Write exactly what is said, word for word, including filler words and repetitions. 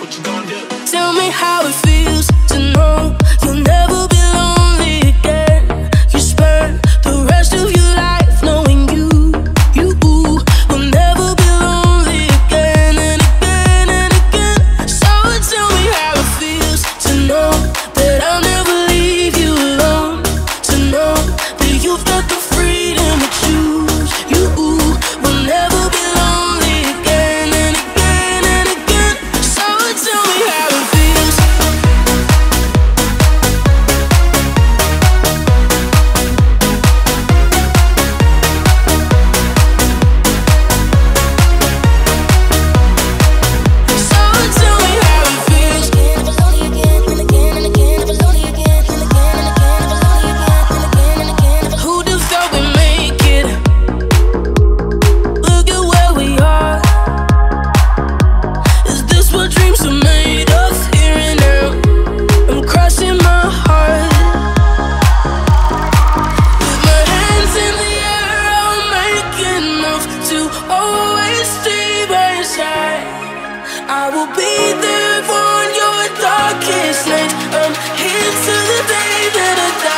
Tell me how it feels to know you'll never be lonely again. You spend the rest of your life knowing you, you will never be lonely again and again and again. So tell me how it feels to know that I'll never leave you alone. To know that you've got the freedom to choose. You will never be lonely again and again and again. So tell me how it feels. So tell me how it feels. Never lonely again and again and again. Never lonely again and again and again. Never lonely again and again and again. Who'd have thought we'd make it? Look at where we are. Is this what dreams are made of? Here and now, I'm crossing my heart. With my hands in the air, I'll make enough to always stay by your side. I will be there for your darkest night. I'm here till the day that I die.